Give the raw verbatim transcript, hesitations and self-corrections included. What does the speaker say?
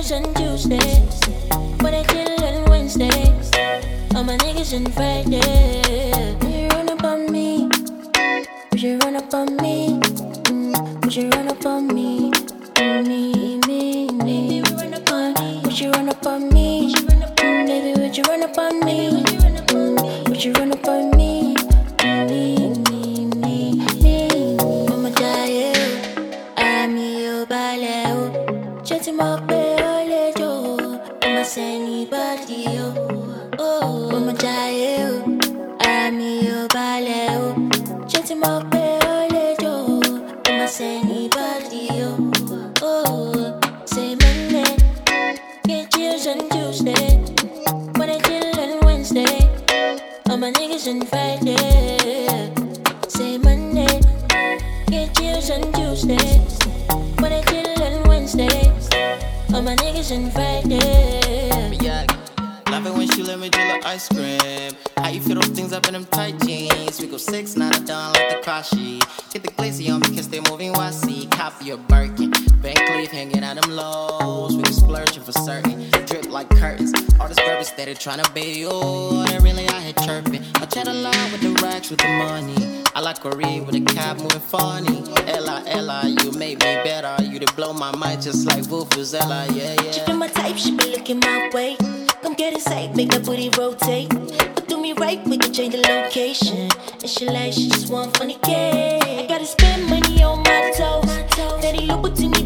Tuesdays and Tuesdays, but I chill on Wednesdays. All my niggas on Friday. Would you run up on me? Would you run up on me? Mm, would you run up on me? Mm, me, me, me. Would you run up on me? Would you run up on me? Mm, baby, would you run up on me? Mm, would you run up on me? Mm, me, me, me, me. Mama diet, I'm your ballet. Chatting my belly, yo. I'ma send anybody, yo. Oh, Mama diet, I'm your ballet. Chatting my belly, yo. I'ma send anybody, yo. Oh, say Monday, get chills on Tuesday, but I chill on Wednesday. All my niggas on Friday. Say Monday, get chills on Tuesday, but I chill on Wednesday. All my niggas on Friday. Yeah, love it when she let me do the ice cream. How you feel those things up in them tight jeans? We go six, nine, I done like the Kashi. Get the glazy on me, cause they moving while I see. Copy your Birkin, Van Cleef hanging out them lows. We go splurging for certain, drip like curtains. All this purpose steady tryna be you. And really I had chirping. I chat a lot with the racks, with the money. I like Corey with a cab moving funny. Ella, Ella, you made me better. You to blow my mind just like Vuvuzela, yeah, yeah. She feel my type, she be looking my way. Come get inside, make that booty rotate. But do me right, we can change the location. And she like, she just want funny cake. I gotta spend money on my toes. Daddy Louboutin